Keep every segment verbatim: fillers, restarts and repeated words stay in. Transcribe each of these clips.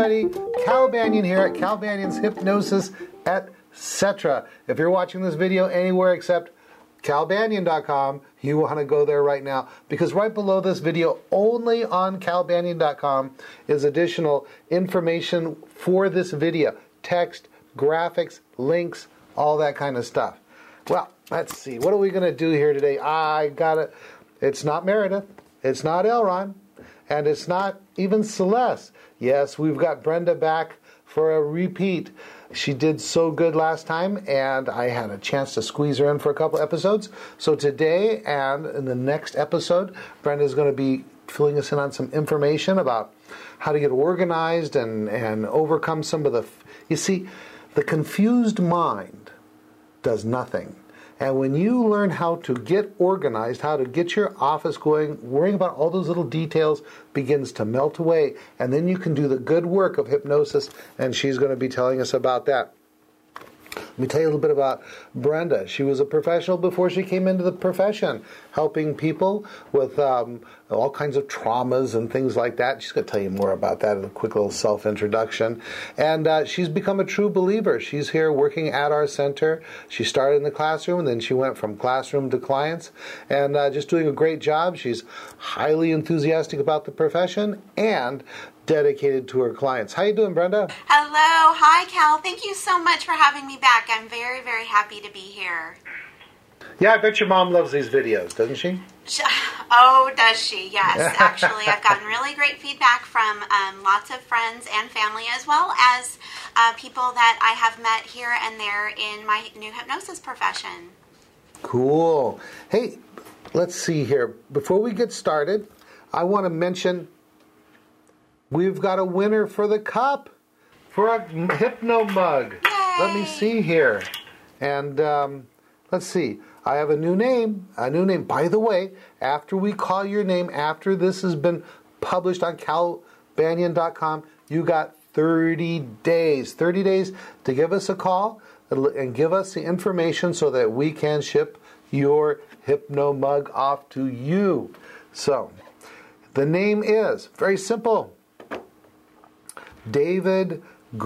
everybody. Cal Banyan here at Cal Banyan's Hypnosis, et cetera. If you're watching this video anywhere except cal banyan dot com, you want to go there right now, because right below this video, only on cal banyan dot com, is additional information for this video. Text, graphics, links, all that kind of stuff. Well, let's see. What are we going to do here today? I got it. It's not Meredith. It's not Elron. And it's not even Celeste. Yes, we've got Brenda back for a repeat. She did so good last time, and I had a chance to squeeze her in for a couple episodes. So today and in the next episode, Brenda's going to be filling us in on some information about how to get organized and, and overcome some of the... You see, the confused mind does nothing. And when you learn how to get organized, how to get your office going, worrying about all those little details begins to melt away. And then you can do the good work of hypnosis, and she's going to be telling us about that. Let me tell you a little bit about Brenda. She was a professional before she came into the profession, helping people with um, all kinds of traumas and things like that. She's going to tell you more about that in a quick little self-introduction. And uh, she's become a true believer. She's here working at our center. She started in the classroom, and then she went from classroom to clients, and uh, just doing a great job. She's highly enthusiastic about the profession and dedicated to her clients. How you doing, Brenda? Hello. Hi, Cal. Thank you so much for having me back. I'm very, very happy to be here. Yeah, I bet your mom loves these videos, doesn't she? Oh, does she? Yes. Actually, I've gotten really great feedback from um, lots of friends and family, as well as uh, people that I have met here and there in my new hypnosis profession. Cool. Hey, let's see here. Before we get started, I want to mention we've got a winner for the cup, for a Hypno mug. Yay. Let me see here. And um, let's see. I have a new name. A new name. By the way, after we call your name, after this has been published on cal banyan dot com, you got thirty days. thirty days to give us a call and give us the information so that we can ship your Hypno mug off to you. So, the name is very simple. David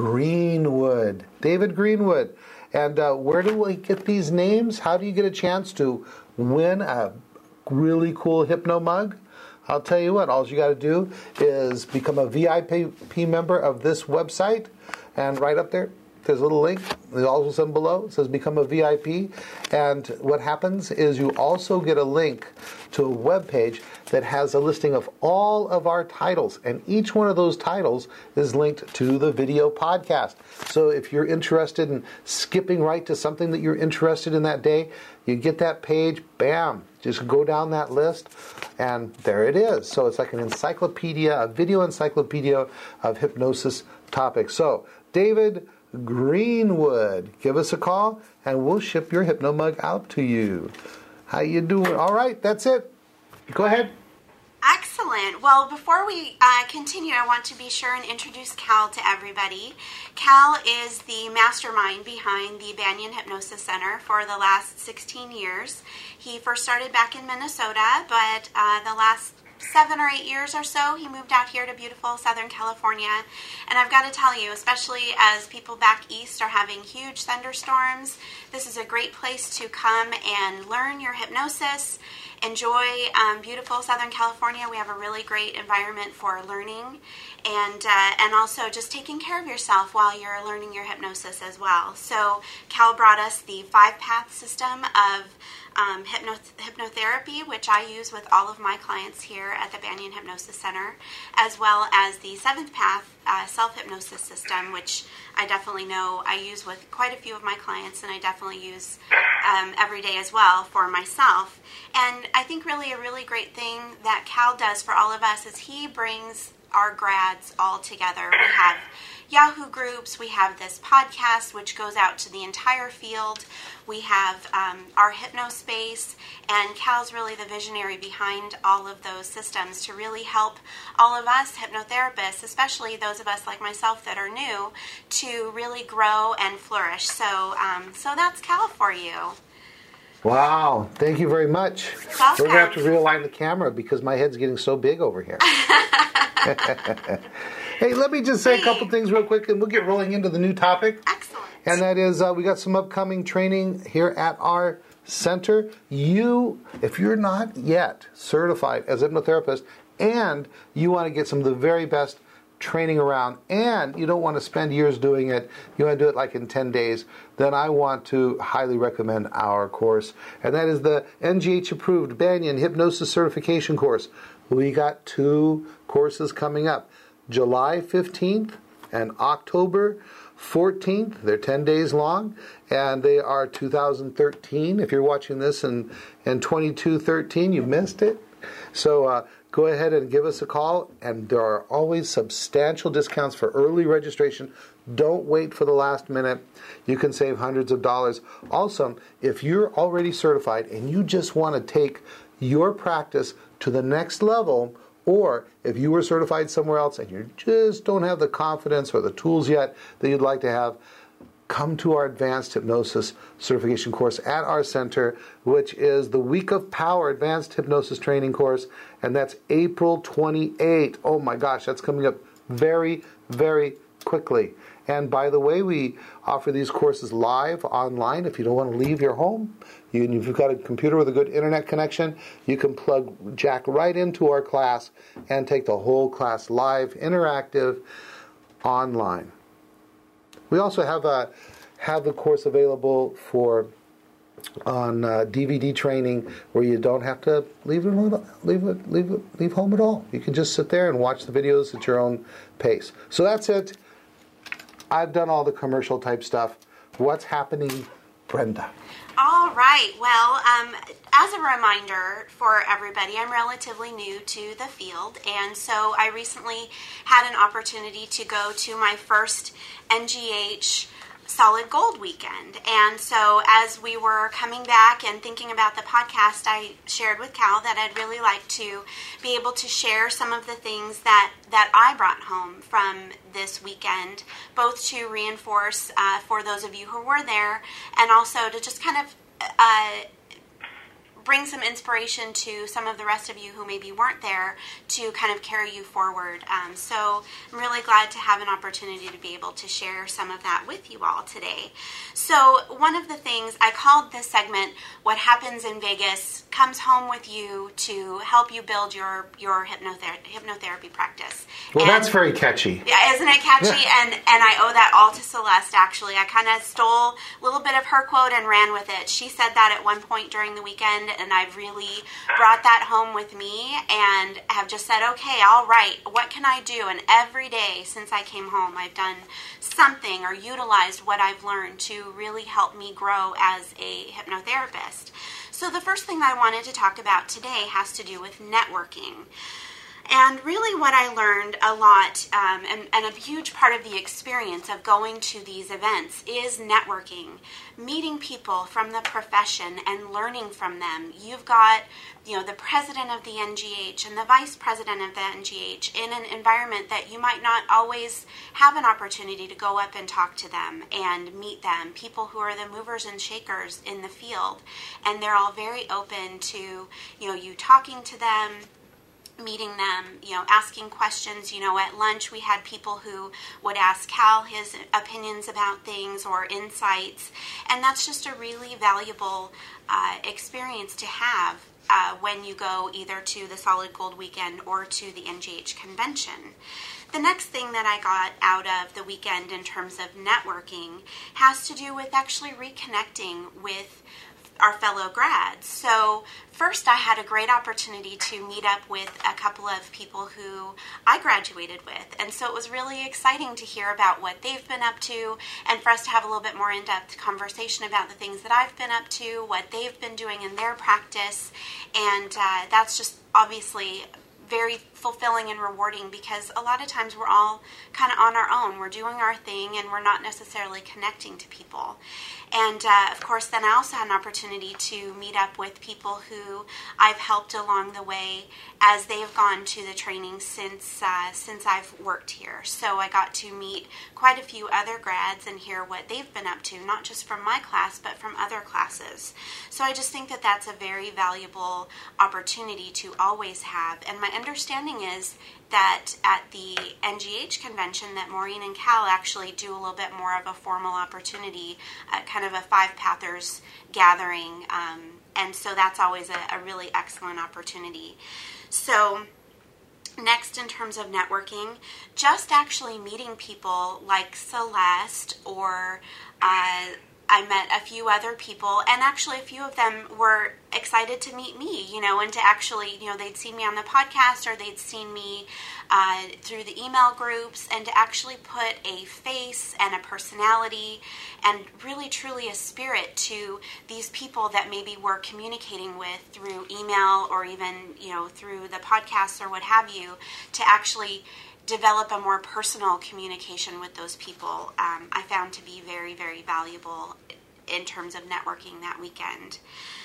Greenwood. David Greenwood. And uh, where do we get these names? How do you get a chance to win a really cool Hypno mug? I'll tell you what, all you got to do is become a V I P member of this website. And right up there, there's a little link. There's also some below. It says become a V I P. And what happens is you also get a link to a web page that has a listing of all of our titles. And each one of those titles is linked to the video podcast. So if you're interested in skipping right to something that you're interested in that day, you get that page, bam, just go down that list, and there it is. So it's like an encyclopedia, a video encyclopedia of hypnosis topics. So, David Greenwood, give us a call, and we'll ship your Hypno mug out to you. How you doing? All right, that's it. Go ahead. Excellent. Well, before we uh, continue, I want to be sure and introduce Cal to everybody. Cal is the mastermind behind the Banyan Hypnosis Center for the last sixteen years. He first started back in Minnesota, but uh, the last seven or eight years or so, he moved out here to beautiful Southern California. And I've got to tell you, especially as people back east are having huge thunderstorms, this is a great place to come and learn your hypnosis. Enjoy um, beautiful Southern California. We have a really great environment for learning, and uh, and also just taking care of yourself while you're learning your hypnosis as well. So Cal brought us the five-path system of um, hypno hypnotherapy, which I use with all of my clients here at the Banyan Hypnosis Center, as well as the seventh path uh, self-hypnosis system, which I definitely know I use with quite a few of my clients, and I definitely use um, every day as well for myself. And I think really a really great thing that Cal does for all of us is he brings our grads all together. We have Yahoo groups, we have this podcast which goes out to the entire field, we have um, our hypnospace, and Cal's really the visionary behind all of those systems to really help all of us hypnotherapists, especially those of us like myself that are new, to really grow and flourish. So, um, so that's Cal for you. Wow, thank you very much. Welcome. We're going to have to realign the camera because my head's getting so big over here. Hey, let me just say a couple things real quick, and we'll get rolling into the new topic. Excellent. And that is, uh, we got some upcoming training here at our center. You, if you're not yet certified as a hypnotherapist, and you want to get some of the very best training around, and you don't want to spend years doing it, you want to do it like in ten days, then I want to highly recommend our course. And that is the N G H approved Banyan Hypnosis Certification course. We got two courses coming up, July fifteenth and October fourteenth. They're ten days long, and they are two thousand thirteen. If you're watching this in, in twenty-two thirteen, you missed it. So uh, go ahead and give us a call, and there are always substantial discounts for early registration. Don't wait for the last minute. You can save hundreds of dollars. Also, if you're already certified and you just want to take your practice to the next level, or if you were certified somewhere else and you just don't have the confidence or the tools yet that you'd like to have, come to our Advanced Hypnosis Certification course at our center, which is the Week of Power Advanced Hypnosis Training course, and that's April twenty-eighth. Oh my gosh, that's coming up very, very quickly. And by the way, we offer these courses live online. If you don't want to leave your home, you, if you've got a computer with a good internet connection, you can plug jack right into our class and take the whole class live, interactive, online. We also have a have the course available for on uh, D V D training, where you don't have to leave it, leave it, leave it, leave home at all. You can just sit there and watch the videos at your own pace. So that's it. I've done all the commercial type stuff. What's happening, Brenda? All right. Well, um, as a reminder for everybody, I'm relatively new to the field, and so I recently had an opportunity to go to my first N G H Solid Gold weekend. And so as we were coming back and thinking about the podcast, I shared with Cal that I'd really like to be able to share some of the things that, that I brought home from this weekend, both to reinforce uh, for those of you who were there, and also to just kind of uh, bring some inspiration to some of the rest of you who maybe weren't there to kind of carry you forward. Um, so I'm really glad to have an opportunity to be able to share some of that with you all today. So one of the things, I called this segment, What Happens in Vegas Comes Home with You to help you build your, your hypnother- hypnotherapy practice. Well, and, that's very catchy. Yeah, isn't it catchy? and, and I owe that all to Celeste, actually. I kind of stole a little bit of her quote and ran with it. She said that at one point during the weekend, and I've really brought that home with me and have just said, okay, all right, what can I do? And every day since I came home, I've done something or utilized what I've learned to really help me grow as a hypnotherapist. So the first thing I wanted to talk about today has to do with networking. And really what I learned a lot, um, and, and a huge part of the experience of going to these events is networking, meeting people from the profession and learning from them. You've got, you know, the president of the N G H and the vice president of the N G H in an environment that you might not always have an opportunity to go up and talk to them and meet them, people who are the movers and shakers in the field. And they're all very open to, you know, you talking to them, meeting them, you know, asking questions. You know, at lunch we had people who would ask Cal his opinions about things or insights, and that's just a really valuable uh, experience to have uh, when you go either to the Solid Gold weekend or to the N G H convention. The next thing that I got out of the weekend in terms of networking has to do with actually reconnecting with our fellow grads. So first I had a great opportunity to meet up with a couple of people who I graduated with. And so it was really exciting to hear about what they've been up to and for us to have a little bit more in-depth conversation about the things that I've been up to, what they've been doing in their practice. And uh, that's just obviously very fulfilling and rewarding, because a lot of times we're all kind of on our own. We're doing our thing and we're not necessarily connecting to people. And uh, of course, then I also had an opportunity to meet up with people who I've helped along the way as they have gone to the training since uh, since I've worked here. So I got to meet quite a few other grads and hear what they've been up to, not just from my class, but from other classes. So I just think that that's a very valuable opportunity to always have. And my understanding is that at the N G H convention that Maureen and Cal actually do a little bit more of a formal opportunity, uh, kind of a Five Pathers gathering, um, and so that's always a, a really excellent opportunity. So next, in terms of networking, just actually meeting people like Celeste or uh, I met a few other people, and actually a few of them were excited to meet me, you know, and to actually, you know, they'd seen me on the podcast or they'd seen me uh, through the email groups, and to actually put a face and a personality and really truly a spirit to these people that maybe we're communicating with through email or even, you know, through the podcast or what have you, to actually develop a more personal communication with those people, um, I found to be very, very valuable in terms of networking that weekend.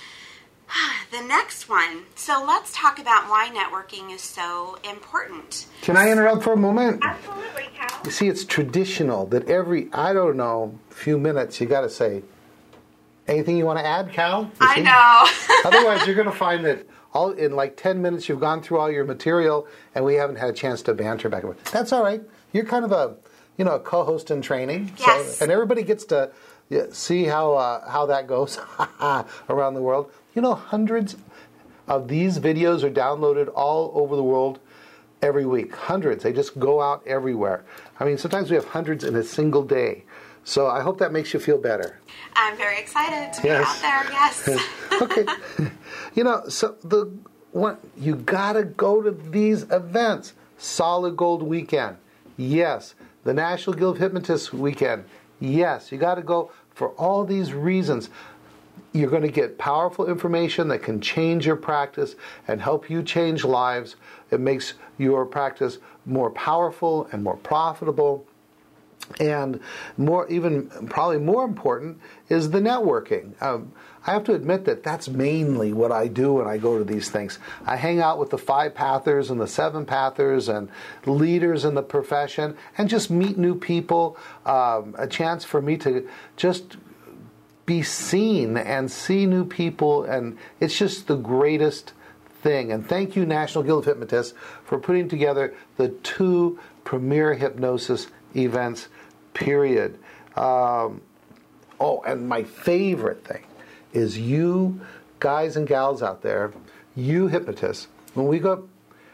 The next one. So let's talk about why networking is so important. Can I interrupt for a moment? Absolutely, Cal. You see, it's traditional that every, I don't know, few minutes you got to say, anything you want to add, Cal? You I see? know. Otherwise, you're going to find that all in like ten minutes you've gone through all your material and we haven't had a chance to banter back and forth. That's all right. You're kind of a, you know, a co-host in training. Yes. So, and everybody gets to yeah, see how uh, how that goes around the world. You know, hundreds of these videos are downloaded all over the world every week. Hundreds. They just go out everywhere. I mean, sometimes we have hundreds in a single day. So I hope that makes you feel better. I'm very excited to Yes. be out there, yes. Okay. You know, so the one you gotta go to these events. Solid Gold Weekend. Yes. The National Guild of Hypnotists Weekend. Yes. You gotta go for all these reasons. You're going to get powerful information that can change your practice and help you change lives. It makes your practice more powerful and more profitable. And more, even probably more important, is the networking. Um, I have to admit that that's mainly what I do when I go to these things. I hang out with the Five Pathers and the Seven Pathers and leaders in the profession and just meet new people. Um, a chance for me to just be seen and see new people, and it's just the greatest thing. And thank you, National Guild of Hypnotists, for putting together the two premier hypnosis events, period. Um, oh, and my favorite thing is you guys and gals out there, you hypnotists, when we go,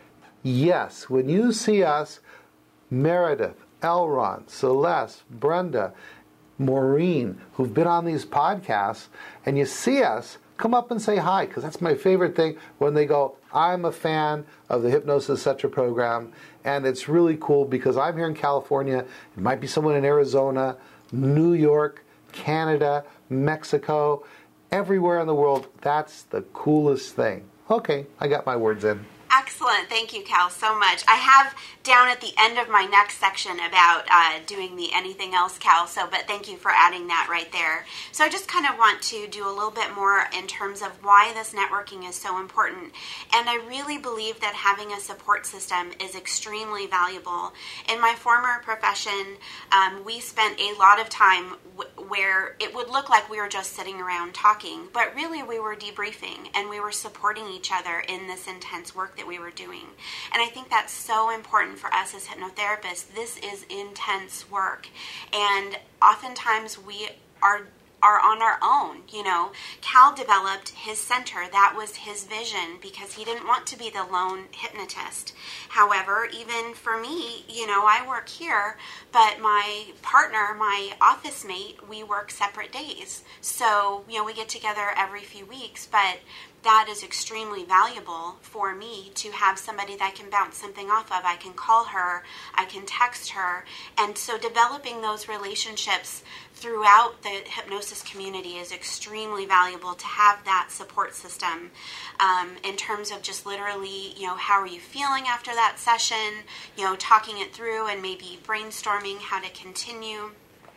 yes, when you see us, Meredith, Elron, Celeste, Brenda, Maureen, who've been on these podcasts, and you see us, come up and say hi, because that's my favorite thing when they go, I'm a fan of the Hypnosis et cetera program, and it's really cool because I'm here in California, it might be someone in Arizona, New York, Canada, Mexico, everywhere in the world. That's the coolest thing. Okay, I got my words in. Excellent. Thank you, Cal, so much. I have down at the end of my next section about uh, doing the anything else, Cal, so, but thank you for adding that right there. So I just kind of want to do a little bit more in terms of why this networking is so important. And I really believe that having a support system is extremely valuable. In my former profession, um, we spent a lot of time w- where it would look like we were just sitting around talking, but really we were debriefing and we were supporting each other in this intense work that we were doing. And I think that's so important for us as hypnotherapists. This is intense work, and oftentimes we are are on our own. You know, Cal developed his center. That was his vision because he didn't want to be the lone hypnotist. However, even for me, you know, I work here, but my partner, my office mate, we work separate days. So, you know, we get together every few weeks, but that is extremely valuable for me to have somebody that I can bounce something off of. I can call her, I can text her, and so developing those relationships throughout the hypnosis community is extremely valuable to have that support system um, in terms of just literally, you know, how are you feeling after that session, you know, talking it through and maybe brainstorming how to continue.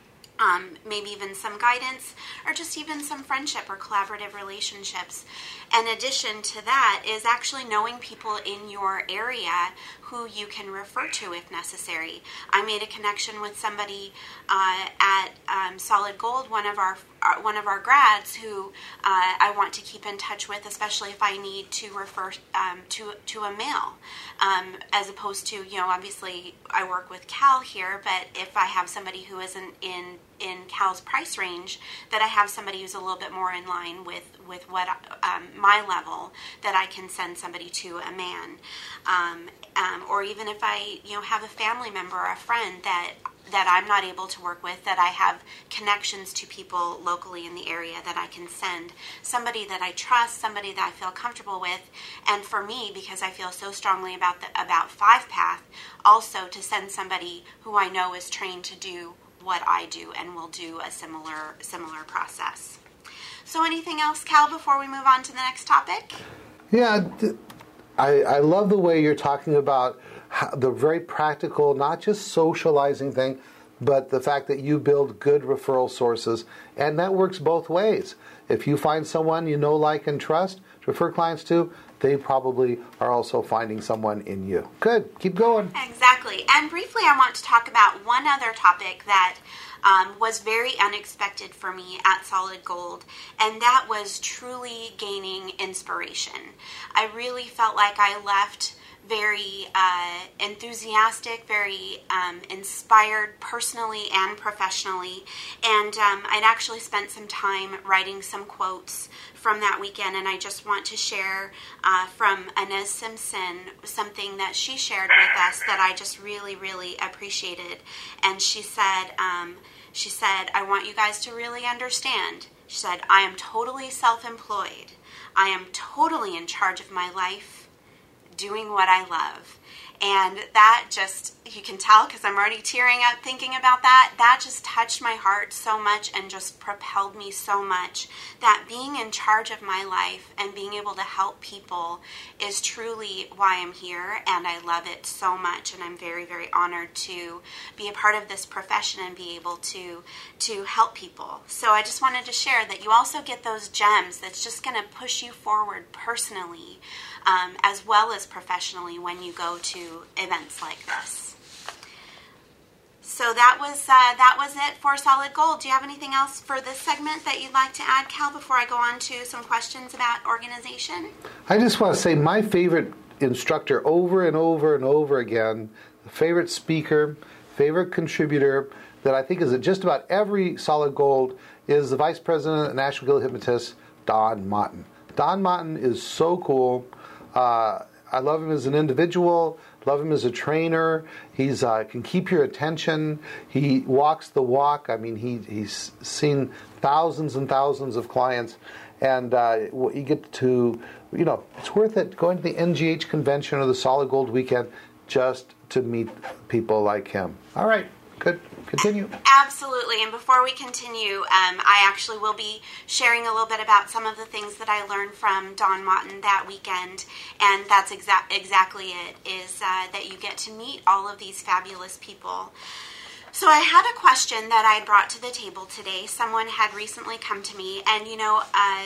Um, maybe even some guidance, or just even some friendship or collaborative relationships. In addition to that is actually knowing people in your area who you can refer to if necessary. I made a connection with somebody uh, at um, Solid Gold, one of our uh, one of our grads, who uh, I want to keep in touch with, especially if I need to refer um, to to a male, um, as opposed to, you know, obviously I work with Cal here, but if I have somebody who isn't in in Cal's price range, that I have somebody who's a little bit more in line with with what um, my level, that I can send somebody to a man, um, um, or even if I, you know, have a family member or a friend that that I'm not able to work with, that I have connections to people locally in the area that I can send, somebody that I trust, somebody that I feel comfortable with, and for me, because I feel so strongly about the about Five Path, also to send somebody who I know is trained to do what I do and will do a similar similar process. So anything else, Cal, before we move on to the next topic? Yeah, I, I love the way you're talking about how, the very practical, not just socializing thing, but the fact that you build good referral sources, and that works both ways. If you find someone you know, like, and trust to refer clients to, they probably are also finding someone in you. Good. Keep going. Exactly. And briefly, I want to talk about one other topic that um, was very unexpected for me at Solid Gold, and that was truly gaining inspiration. I really felt like I left very uh, enthusiastic, very um, inspired personally and professionally. And um, I'd actually spent some time writing some quotes from that weekend, and I just want to share uh, from Inez Simpson something that she shared with us that I just really, really appreciated. And she said, um, she said, I want you guys to really understand. She said, I am totally self-employed. I am totally in charge of my life, doing what I love. And that just, you can tell because I'm already tearing up thinking about that, that just touched my heart so much and just propelled me so much, that being in charge of my life and being able to help people is truly why I'm here, and I love it so much, and I'm very, very honored to be a part of this profession and be able to to help people. So I just wanted to share that you also get those gems that's just going to push you forward personally, Um, as well as professionally when you go to events like this. So that was uh, that was it for Solid Gold. Do you have anything else for this segment that you'd like to add, Cal, before I go on to some questions about organization? I just want to say my favorite instructor over and over and over again, favorite speaker, favorite contributor that I think is at just about every Solid Gold is the Vice President of the National Guild of Hypnotists, Don Motten. Don Motten is so cool. Uh, I love him as an individual, love him as a trainer. He's uh, can keep your attention. He walks the walk. I mean, he he's seen thousands and thousands of clients, and uh, you get to, you know, it's worth it going to the N G H convention or the Solid Gold weekend just to meet people like him. All right. Good. Continue. Absolutely. And before we continue, um, I actually will be sharing a little bit about some of the things that I learned from Don Motten that weekend. And that's exa- exactly it, is uh, that you get to meet all of these fabulous people. So I had a question that I brought to the table today. Someone had recently come to me, and, you know, uh,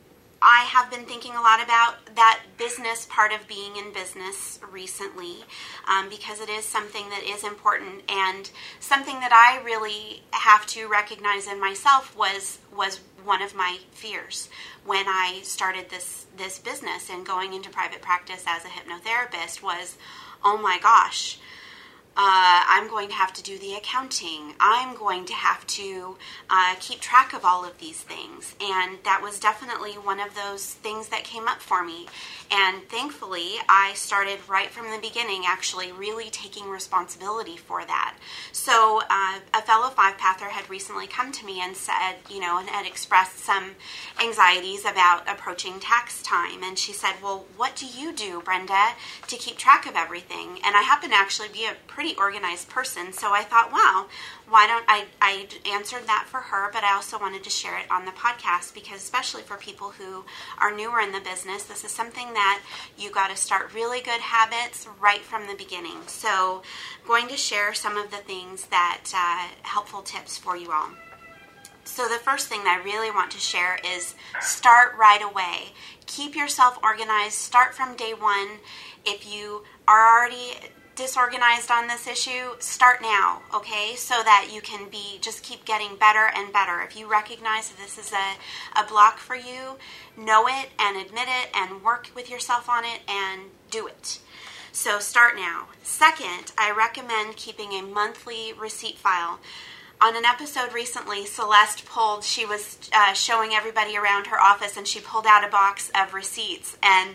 I have been thinking a lot about that business part of being in business recently, um, because it is something that is important, and something that I really have to recognize in myself was was one of my fears when I started this this business and going into private practice as a hypnotherapist was, oh my gosh, Uh, I'm going to have to do the accounting. I'm going to have to uh, keep track of all of these things. And that was definitely one of those things that came up for me. And thankfully, I started right from the beginning actually really taking responsibility for that. So uh, a fellow five-pather had recently come to me and said, you know, and had expressed some anxieties about approaching tax time. And she said, well, what do you do, Brenda, to keep track of everything? And I happen to actually be a pretty pretty organized person. So I thought, wow, why don't I, I answered that for her, but I also wanted to share it on the podcast because especially for people who are newer in the business, this is something that you got to start really good habits right from the beginning. So I'm going to share some of the things that, uh, helpful tips for you all. So the first thing that I really want to share is start right away. Keep yourself organized. Start from day one. If you are already disorganized on this issue, start now, okay? So that you can be, just keep getting better and better. If you recognize that this is a, a block for you, know it and admit it and work with yourself on it and do it. So start now. Second, I recommend keeping a monthly receipt file. On an episode recently, Celeste pulled, she was uh, showing everybody around her office, and she pulled out a box of receipts, and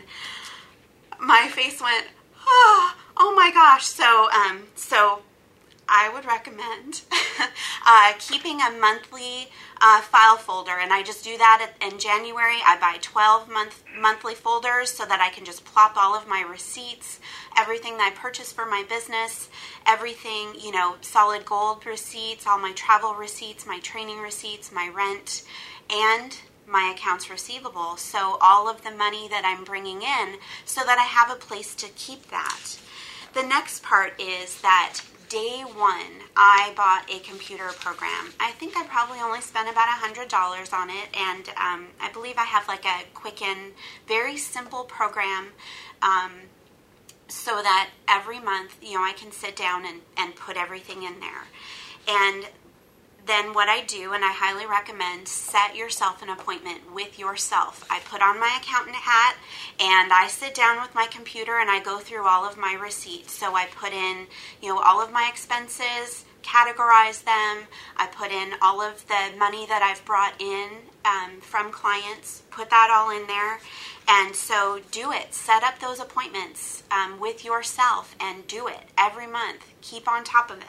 my face went, oh, oh my gosh. So, um, so I would recommend uh, keeping a monthly uh, file folder, and I just do that in January. I buy twelve month monthly folders so that I can just plop all of my receipts, everything that I purchase for my business, everything, you know, solid gold receipts, all my travel receipts, my training receipts, my rent, and my accounts receivable. So all of the money that I'm bringing in so that I have a place to keep that. The next part is that day one, I bought a computer program. I think I probably only spent about one hundred dollars on it, and um, I believe I have like a Quicken, very simple program um, so that every month, you know, I can sit down and, and put everything in there. And then what I do, and I highly recommend, set yourself an appointment with yourself. I put on my accountant hat and I sit down with my computer and I go through all of my receipts. So I put in, you know, all of my expenses, categorize them. I put in all of the money that I've brought in um, from clients, put that all in there. And so do it. Set up those appointments um, with yourself and do it every month. Keep on top of it.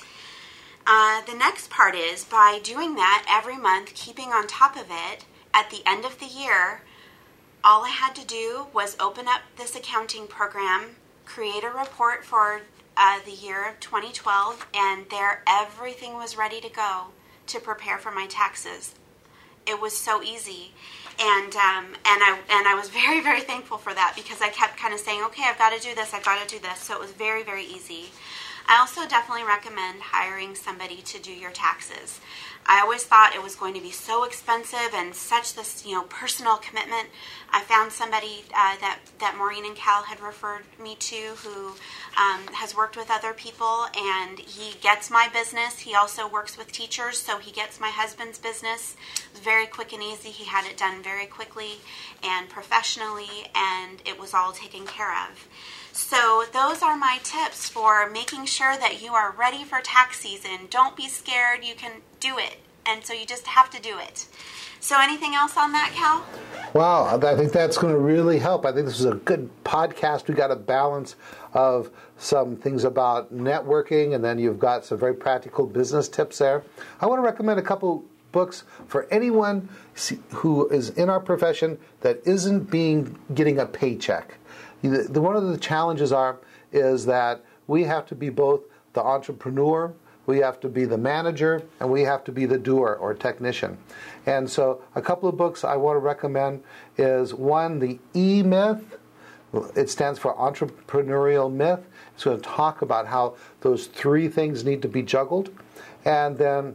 Uh, the next part is by doing that every month, keeping on top of it, at the end of the year, all I had to do was open up this accounting program, create a report for uh, the year of twenty twelve, and there everything was ready to go to prepare for my taxes. It was so easy. And um, and I and I was very, very thankful for that because I kept kind of saying, okay, I've got to do this, I've got to do this. So it was very, very easy. I also definitely recommend hiring somebody to do your taxes. I always thought it was going to be so expensive and such this, you know, personal commitment. I found somebody uh, that, that Maureen and Cal had referred me to who um, has worked with other people, and he gets my business. He also works with teachers, so he gets my husband's business. It was very quick and easy. He had it done very quickly and professionally, and it was all taken care of. So those are my tips for making sure that you are ready for tax season. Don't be scared. You can do it. And so you just have to do it. So anything else on that, Cal? Wow, I think that's going to really help. I think this is a good podcast. We got a balance of some things about networking, and then you've got some very practical business tips there. I want to recommend a couple books for anyone who is in our profession that isn't being getting a paycheck. The, the, one of the challenges are is that we have to be both the entrepreneur, we have to be the manager, and we have to be the doer or technician. And so a couple of books I want to recommend is one, The E-Myth. It stands for Entrepreneurial Myth. It's going to talk about how those three things need to be juggled. And then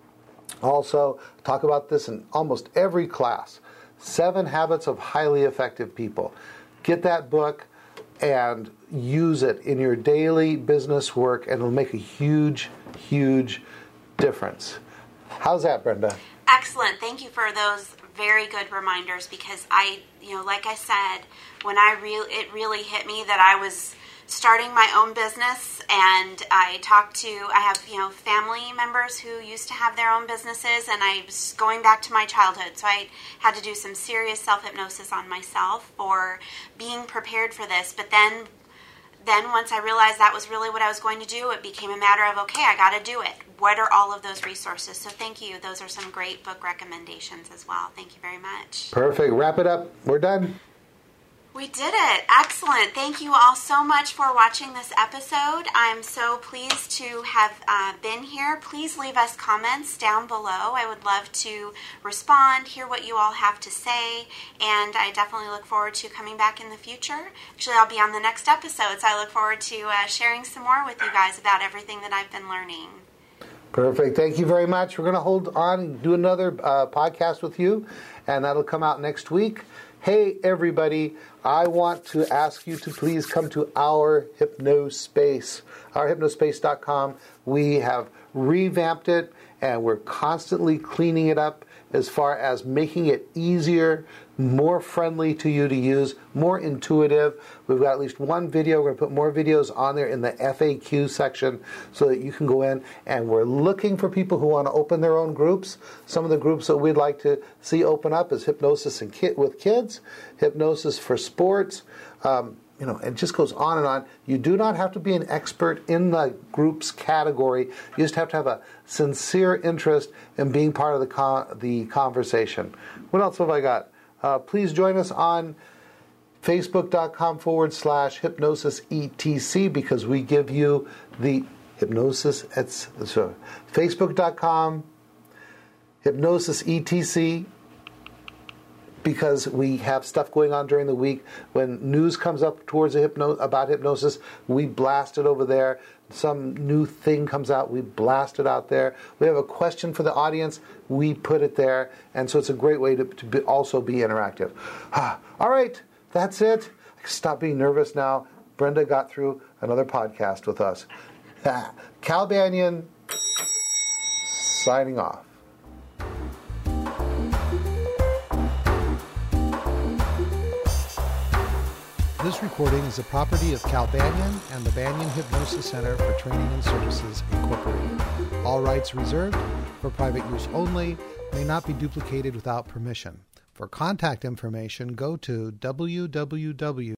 also talk about this in almost every class. Seven Habits of Highly Effective People. Get that book and use it in your daily business work, and it'll make a huge, huge difference. How's that, Brenda? Excellent. Thank you for those very good reminders because I, you know, like I said, when I re- it really hit me that I was starting my own business, and I talked to, I have, you know, family members who used to have their own businesses, and I was going back to my childhood, so I had to do some serious self-hypnosis on myself for being prepared for this, but then then once I realized that was really what I was going to do, it became a matter of, okay, I got to do it. What are all of those resources? So thank you. Those are some great book recommendations as well. Thank you very much. Perfect. Wrap it up. We're done. We We did it. Excellent. Thank you all so much for watching this episode. I'm so pleased to have uh, been here. Please leave us comments down below. I would love to respond, hear what you all have to say, and I definitely look forward to coming back in the future. Actually, I'll be on the next episode, so I look forward to uh, sharing some more with you guys about everything that I've been learning. Perfect. Thank you very much. We're going to hold on and do another uh, podcast with you, and that'll come out next week. Hey, everybody, I want to ask you to please come to our Hypnospace, our hypnospace dot com. We have revamped it, and we're constantly cleaning it up as far as making it easier, more friendly to you to use, more intuitive. We've got at least one video. We're going to put more videos on there in the F A Q section so that you can go in. And we're looking for people who want to open their own groups. Some of the groups that we'd like to see open up is Hypnosis and Kid with Kids, Hypnosis for Sports, um, you know, it just goes on and on. You do not have to be an expert in the group's category. You just have to have a sincere interest in being part of the con- the conversation. What else have I got? Uh, please join us on Facebook.com forward slash hypnosis etc because we give you the hypnosis at so Facebook.com hypnosis etc because we have stuff going on during the week. When news comes up towards a hypno- about hypnosis, we blast it over there. Some new thing comes out, we blast it out there. We have a question for the audience, we put it there. And so it's a great way to, to be, also be interactive. Ah, all right, that's it. Stop being nervous now. Brenda got through another podcast with us. Ah, Cal Banyan, signing off. This recording is the property of Cal Banyan and the Banyan Hypnosis Center for Training and Services, Incorporated. All rights reserved, for private use only, may not be duplicated without permission. For contact information, go to w w w